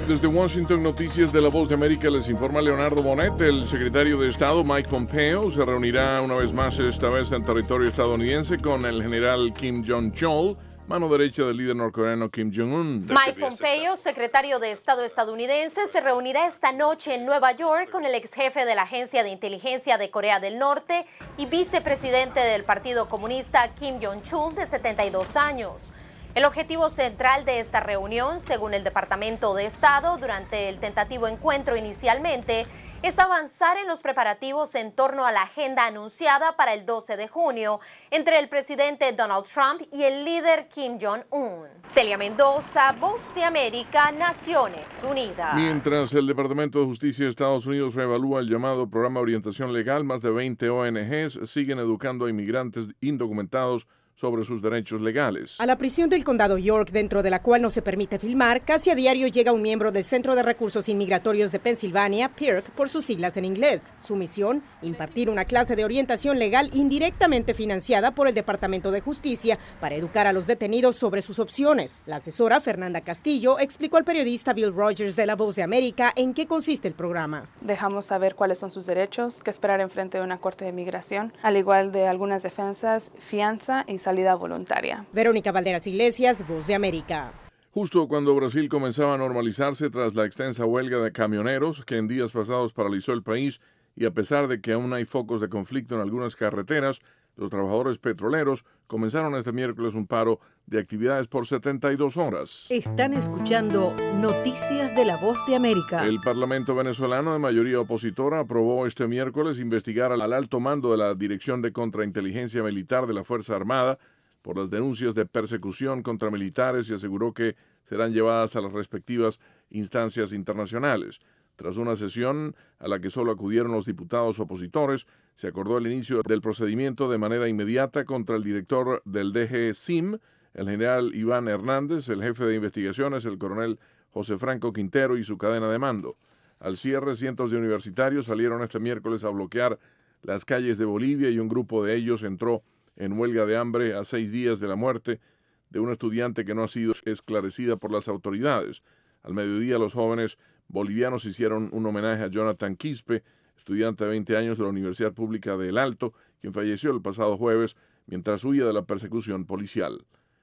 Desde Washington, Noticias de la Voz de América, les informa Leonardo Bonet. El secretario de Estado, Mike Pompeo, se reunirá una vez más, esta vez en territorio estadounidense, con el general Kim Jong-chol, mano derecha del líder norcoreano Kim Jong-un. Mike Pompeo, secretario de Estado estadounidense, se reunirá esta noche en Nueva York con el ex jefe de la Agencia de Inteligencia de Corea del Norte y vicepresidente del Partido Comunista Kim Jong-chul, de 72 años. El objetivo central de esta reunión, según el Departamento de Estado, durante el tentativo encuentro inicialmente, es avanzar en los preparativos en torno a la agenda anunciada para el 12 de junio entre el presidente Donald Trump y el líder Kim Jong-un. Celia Mendoza, Voz de América, Naciones Unidas. Mientras el Departamento de Justicia de Estados Unidos reevalúa el llamado Programa de Orientación Legal, más de 20 ONGs siguen educando a inmigrantes indocumentados sobre sus derechos legales. A la prisión del condado York, dentro de la cual no se permite filmar, casi a diario llega un miembro del Centro de Recursos Inmigratorios de Pensilvania, PIRC, por sus siglas en inglés. Su misión, impartir una clase de orientación legal indirectamente financiada por el Departamento de Justicia para educar a los detenidos sobre sus opciones. La asesora Fernanda Castillo explicó al periodista Bill Rogers de La Voz de América en qué consiste el programa. Dejamos saber cuáles son sus derechos, qué esperar en frente de una corte de inmigración, al igual de algunas defensas, fianza y salida voluntaria. Verónica Valderas Iglesias, Voz de América. Justo cuando Brasil comenzaba a normalizarse tras la extensa huelga de camioneros que en días pasados paralizó el país, y a pesar de que aún hay focos de conflicto en algunas carreteras, los trabajadores petroleros comenzaron este miércoles un paro de actividades por 72 horas. Están escuchando Noticias de la Voz de América. El Parlamento venezolano de mayoría opositora aprobó este miércoles investigar al alto mando de la Dirección de Contrainteligencia Militar de la Fuerza Armada por las denuncias de persecución contra militares y aseguró que serán llevadas a las respectivas instancias internacionales. Tras una sesión a la que solo acudieron los diputados opositores, se acordó el inicio del procedimiento de manera inmediata contra el director del DG-SIM, el general Iván Hernández, el jefe de investigaciones, el coronel José Franco Quintero, y su cadena de mando. Al cierre, cientos de universitarios salieron este miércoles a bloquear las calles de Bolivia y un grupo de ellos entró en huelga de hambre a 6 días de la muerte de un estudiante que no ha sido esclarecida por las autoridades. Al mediodía, los jóvenes bolivianos hicieron un homenaje a Jonathan Quispe, estudiante de 20 años de la Universidad Pública de El Alto, quien falleció el pasado jueves mientras huía de la persecución policial.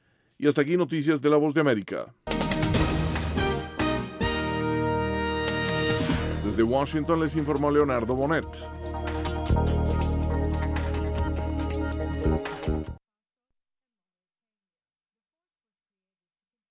Y hasta aquí Noticias de la Voz de América. Desde Washington les informó Leonardo Bonet.